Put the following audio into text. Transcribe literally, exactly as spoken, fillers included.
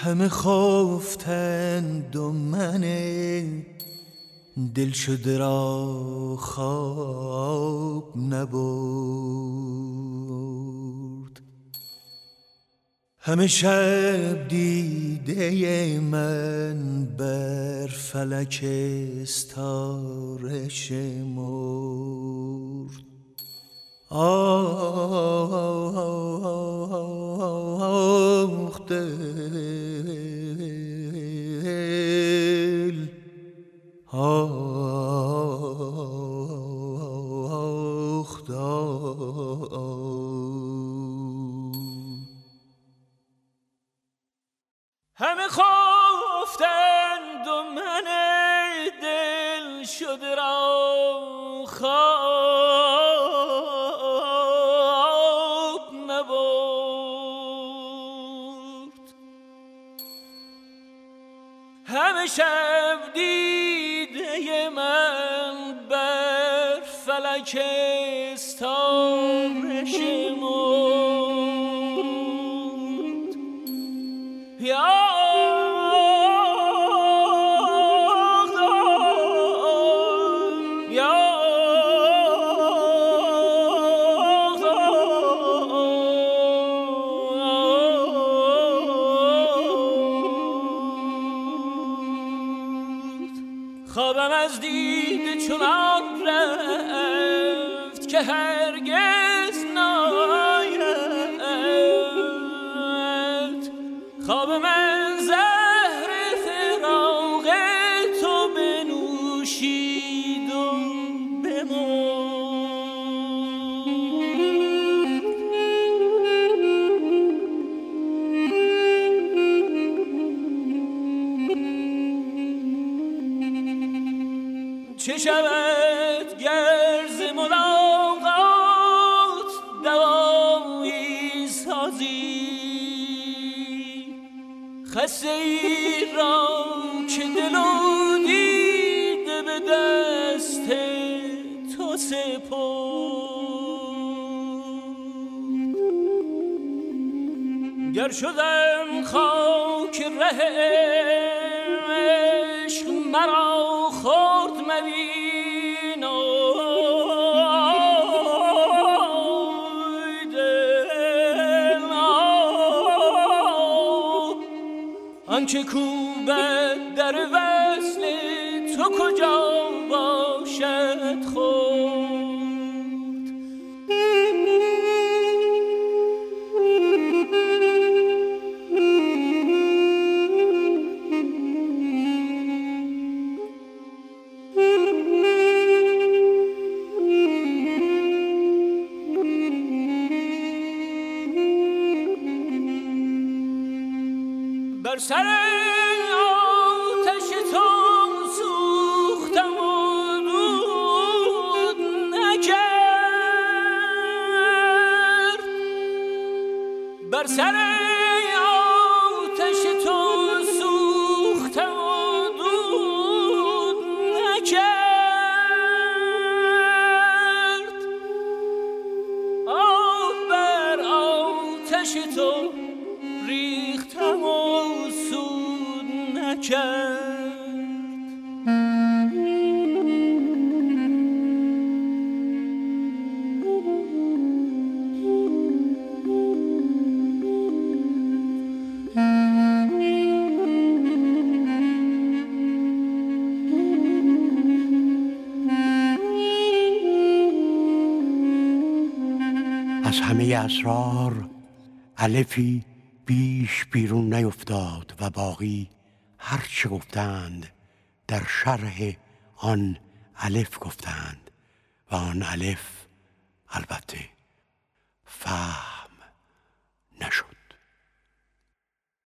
همه خفتند و من دل شده را خواب نبرد. همه شب دیده من بر فلک استاره شمرد. آخ دل، آخ دل. همه خفتند و من دل شده را خواب نبرد. همه شب دیده من بر فلک استاره شمرد. یا خوابم از دید چنان رفت که هرگز ناید. خواب من زهر فراق تو بنوشید و بمرد. چه شود گر ز ملاقات دوایی سازی خسته ای را که دل و دیده به دست تو سپرد. گر شدم خاک ره عشق مرا خورد مبین آی دل، آنچه کوبد در وصل تو کجا باشد خورد. بر سر آتش تو سوختم و دود نکرد. بر سر آتش تو سوختم و دود نکرد. آب بر آتش تو ریختم و سود نکرد. از همه اسرار الفی بیش بیرون نیفتاد و باقی هر چه گفتند در شرح آن الف گفتند و آن الف البته فهم نشد.